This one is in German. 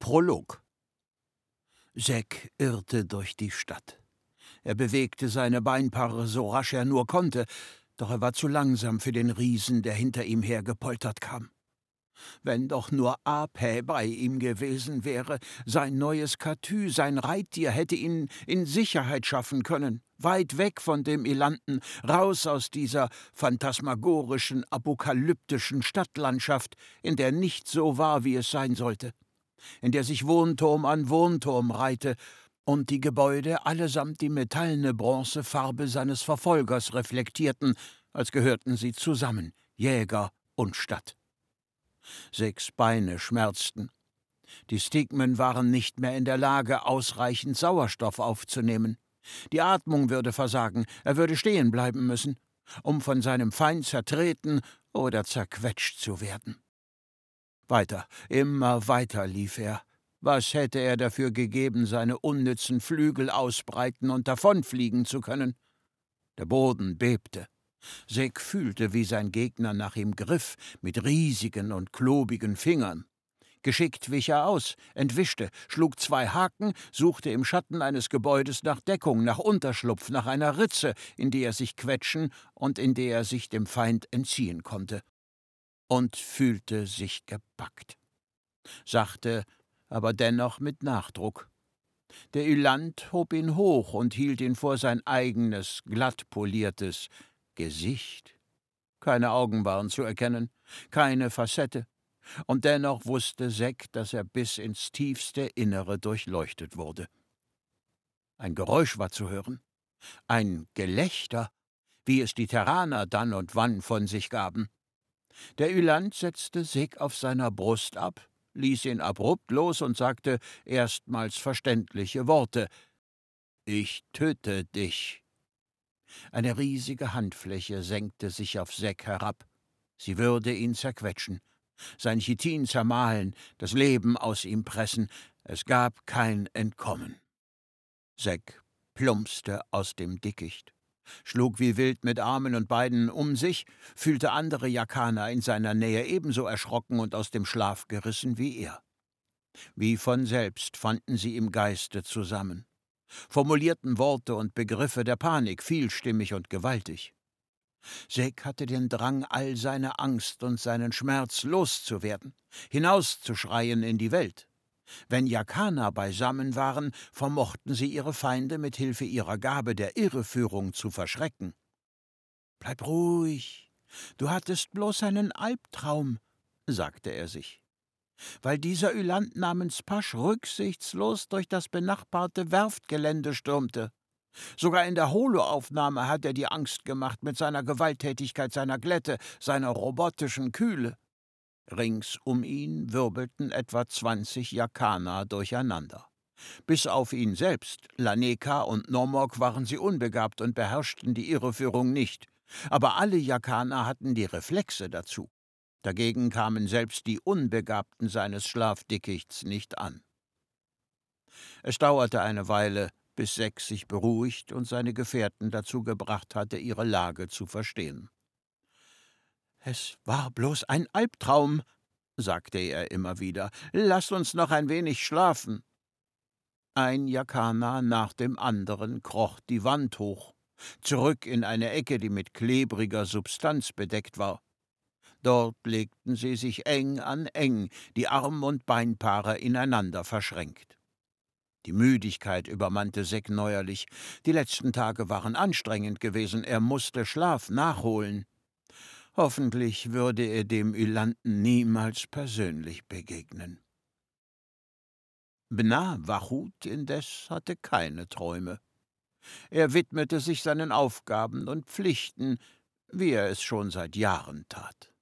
Prolog. Sek irrte durch die Stadt. Er bewegte seine Beinpaare so rasch er nur konnte, doch er war zu langsam für den Riesen, der hinter ihm hergepoltert kam. Wenn doch nur Apä bei ihm gewesen wäre, sein neues Katü, sein Reittier, hätte ihn in Sicherheit schaffen können, weit weg von dem Elanten, raus aus dieser phantasmagorischen, apokalyptischen Stadtlandschaft, in der nichts so war, wie es sein sollte, in der sich Wohnturm an Wohnturm reihte und die Gebäude allesamt die metallene Bronzefarbe seines Verfolgers reflektierten, als gehörten sie zusammen, Jäger und Stadt. Seks Beine schmerzten. Die Stigmen waren nicht mehr in der Lage, ausreichend Sauerstoff aufzunehmen. Die Atmung würde versagen, er würde stehen bleiben müssen, um von seinem Feind zertreten oder zerquetscht zu werden. Weiter, immer weiter lief er. Was hätte er dafür gegeben, seine unnützen Flügel ausbreiten und davonfliegen zu können? Der Boden bebte. Sek fühlte, wie sein Gegner nach ihm griff, mit riesigen und klobigen Fingern. Geschickt wich er aus, entwischte, schlug 2 Haken, suchte im Schatten eines Gebäudes nach Deckung, nach Unterschlupf, nach einer Ritze, in die er sich quetschen und in der er sich dem Feind entziehen konnte. Und fühlte sich gepackt. Sachte, aber dennoch mit Nachdruck. Der Ylant hob ihn hoch und hielt ihn vor sein eigenes, glatt poliertes Gesicht. Keine Augen waren zu erkennen, keine Facette, und dennoch wusste Sek, dass er bis ins tiefste Innere durchleuchtet wurde. Ein Geräusch war zu hören, ein Gelächter, wie es die Terraner dann und wann von sich gaben. Der Ylant setzte Sek auf seiner Brust ab, ließ ihn abrupt los und sagte erstmals verständliche Worte: »Ich töte dich.« Eine riesige Handfläche senkte sich auf Sek herab. Sie würde ihn zerquetschen, sein Chitin zermahlen, das Leben aus ihm pressen. Es gab kein Entkommen. Sek plumpste aus dem Dickicht, schlug wie wild mit Armen und Beinen um sich, fühlte andere Jakaner in seiner Nähe ebenso erschrocken und aus dem Schlaf gerissen wie er. Wie von selbst fanden sie im Geiste zusammen, formulierten Worte und Begriffe der Panik, vielstimmig und gewaltig. Sek hatte den Drang, all seine Angst und seinen Schmerz loszuwerden, hinauszuschreien in die Welt. Wenn Jakaner beisammen waren, vermochten sie ihre Feinde mit Hilfe ihrer Gabe der Irreführung zu verschrecken. »Bleib ruhig, du hattest bloß einen Albtraum«, sagte er sich. Weil dieser Ylant namens Pasch rücksichtslos durch das benachbarte Werftgelände stürmte. Sogar in der Holoaufnahme hat er die Angst gemacht mit seiner Gewalttätigkeit, seiner Glätte, seiner robotischen Kühle. Rings um ihn wirbelten etwa 20 Jakaner durcheinander. Bis auf ihn selbst, Laneka und Nomok, waren sie unbegabt und beherrschten die Irreführung nicht. Aber alle Jakaner hatten die Reflexe dazu. Dagegen kamen selbst die Unbegabten seines Schlafdickichts nicht an. Es dauerte eine Weile, bis Sek sich beruhigt und seine Gefährten dazu gebracht hatte, ihre Lage zu verstehen. »Es war bloß ein Albtraum«, sagte er immer wieder. »Lasst uns noch ein wenig schlafen.« Ein Jakaner nach dem anderen kroch die Wand hoch, zurück in eine Ecke, die mit klebriger Substanz bedeckt war. Dort legten sie sich eng an eng, die Arm- und Beinpaare ineinander verschränkt. Die Müdigkeit übermannte Sek neuerlich. Die letzten Tage waren anstrengend gewesen, er musste Schlaf nachholen. Hoffentlich würde er dem Ylanten niemals persönlich begegnen. Bna Wachut indes hatte keine Träume. Er widmete sich seinen Aufgaben und Pflichten, wie er es schon seit Jahren tat.